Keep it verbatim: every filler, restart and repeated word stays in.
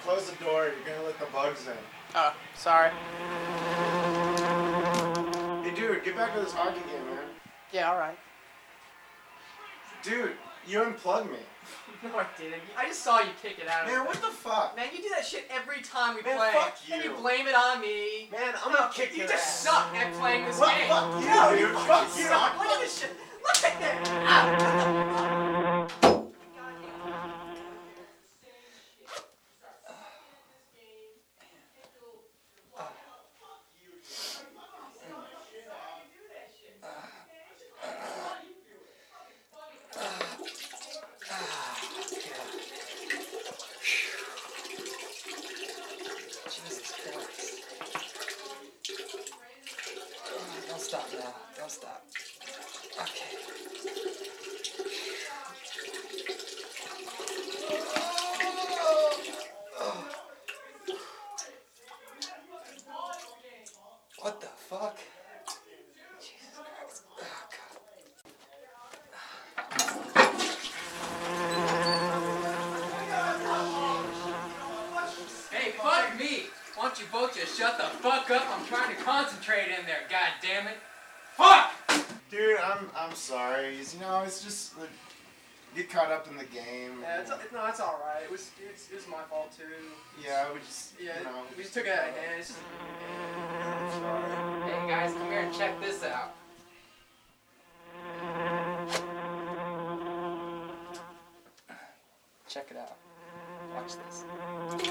close the door. You're gonna let the bugs in. Oh, sorry. Hey, dude, get back to this hockey game, man. Yeah, all right. Dude, you unplugged me. No, I didn't. I just saw you kick it out. Man, what the fuck? Man, you do that shit every time we Man, play. fuck And you. you blame it on me. Man, I'm gonna kick You your just ass. suck at playing this What? game. Fuck you, No, dude. you Fuck fucking you. suck. Look at this shit. Look at it. Ah. Jesus Christ. Oh, don't stop now. Don't stop. Okay. Oh. What the fuck? Jesus Christ. Oh, God. Hey, fuck me. Why don't you both just shut the fuck up? I'm trying to concentrate in there, god damn it. Fuck! Dude, I'm I'm sorry. You know, it's just like, get caught up in the game. Yeah, it's, no, it's alright. It was, it's, it was my fault too. Yeah, we just Yeah, you know, we just took it out of hand. It's just, I'm sorry. Hey guys, come here and check this out. Check it out. Watch this.